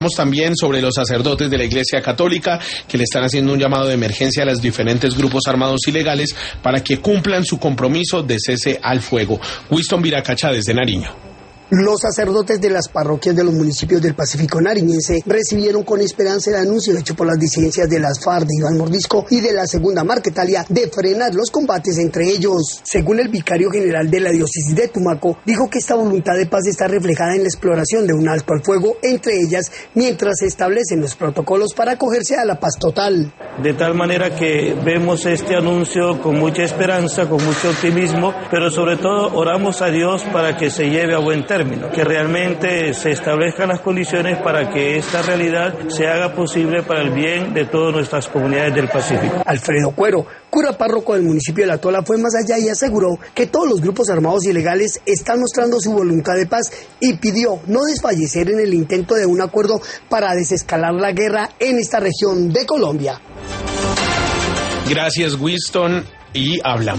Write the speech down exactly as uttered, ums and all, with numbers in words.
También sobre los sacerdotes de la Iglesia Católica que le están haciendo un llamado de emergencia a los diferentes grupos armados ilegales para que cumplan su compromiso de cese al fuego. Winston Viracacha desde Nariño. Los sacerdotes de las parroquias de los municipios del Pacífico nariñense recibieron con esperanza el anuncio hecho por las disidencias de las FARC de Iván Mordisco y de la Segunda Marquetalia de frenar los combates entre ellos. Según el vicario general de la diócesis de Tumaco, dijo que esta voluntad de paz está reflejada en la exploración de un alto al fuego entre ellas mientras se establecen los protocolos para acogerse a la paz total. De tal manera que vemos este anuncio con mucha esperanza, con mucho optimismo, pero sobre todo oramos a Dios para que se lleve a buen término. Término, que realmente se establezcan las condiciones para que esta realidad se haga posible para el bien de todas nuestras comunidades del Pacífico. Alfredo Cuero, cura párroco del municipio de La Tola, fue más allá y aseguró que todos los grupos armados ilegales están mostrando su voluntad de paz y pidió no desfallecer en el intento de un acuerdo para desescalar la guerra en esta región de Colombia. Gracias, Winston, y hablamos.